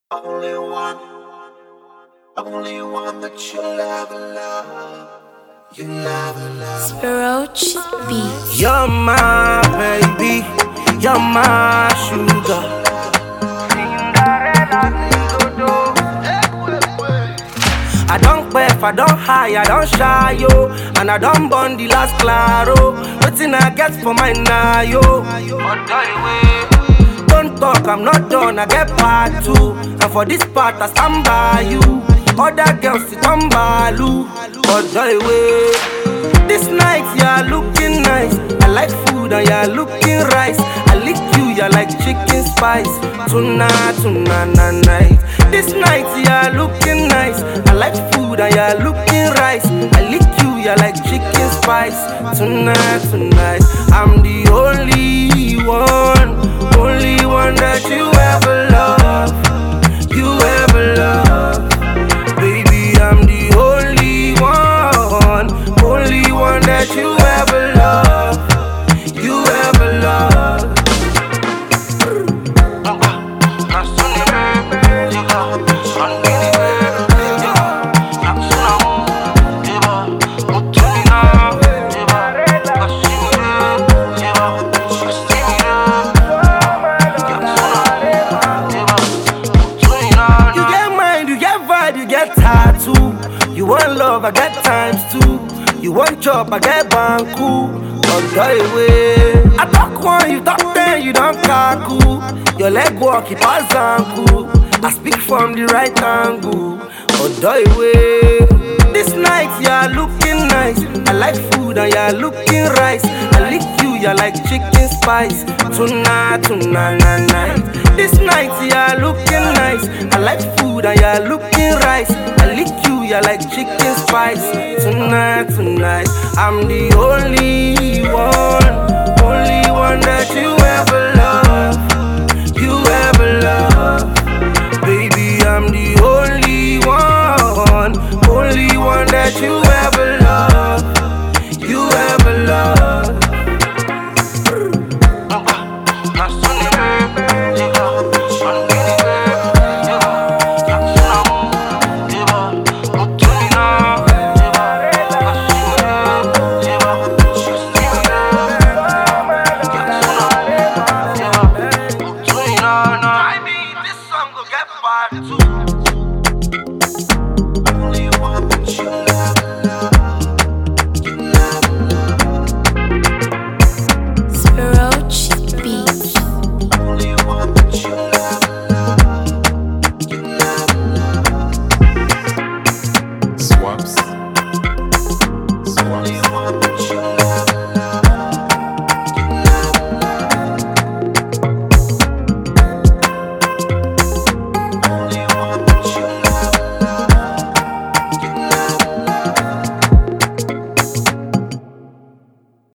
Only one, only one that you'll ever love. You'll ever love. Roach Beats. You're my baby, you're my sugar. I don't quaff, I don't high, I don't shy, yo. And I don't burn the last claro. Nothing I get for my now, yo. Don't talk, I'm not done, I get part two. And for this part, I stand by you. Other girls sit on balu. But this night, you're looking nice. I like food and you're looking rice. I lick you, you're like chicken spice. Tonight, night. This night, you're looking nice. I like food and you're looking rice. I lick you, you're like chicken spice. Tonight, I'm the only one that you ever love. You ever love. Baby, I'm the only one that you ever love. You ever love. You want love, I get times two. You want chop, I get banku. I talk one, you talk ten, you don't kaku. Your leg walk, it pass anku. I speak from the right angle. This night, you're looking nice. I like food and you're looking rice. I lick you, you're like chicken spice. Tonight, night. This night, you're looking nice. I like food and you're looking rice. I lick you, you're like chicken spice. Tonight, I'm the only one that you ever love. You ever love. Baby, I'm the only one that you ever love. You ever love. I mean, this song will get part two.